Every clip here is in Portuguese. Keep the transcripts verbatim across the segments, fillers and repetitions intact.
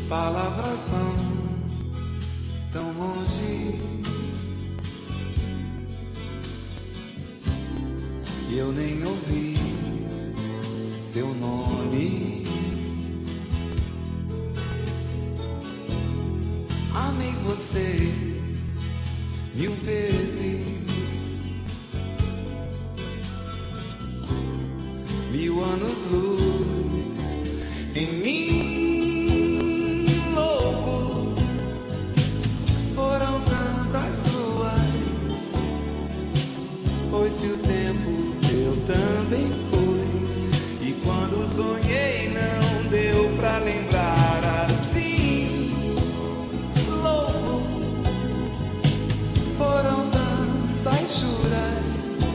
palavras vão tão longe e eu nem ouvi seu nome. Amei você mil vezes, mil anos luz em mim, louco. Foram tantas luas, foi-se o tempo, eu também fui. E quando sonhei não deu pra lembrar assim, louco. Foram tantas juras,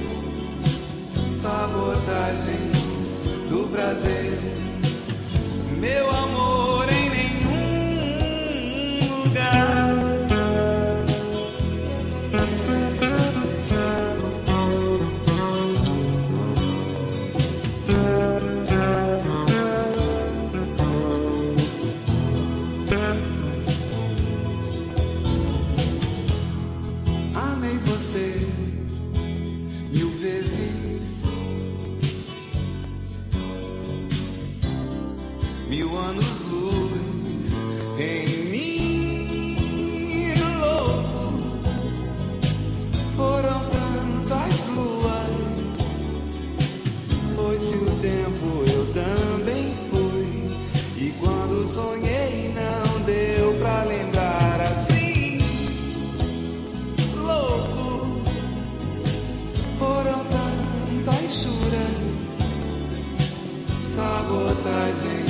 sabotagens do prazer, meu amor em nenhum lugar. Amei você mil vezes, mil anos luz em mim, louco. Foram tantas luas, foi-se o tempo, eu também fui. E quando sonhei não deu pra lembrar assim, louco. Foram tantas juras, sabotagem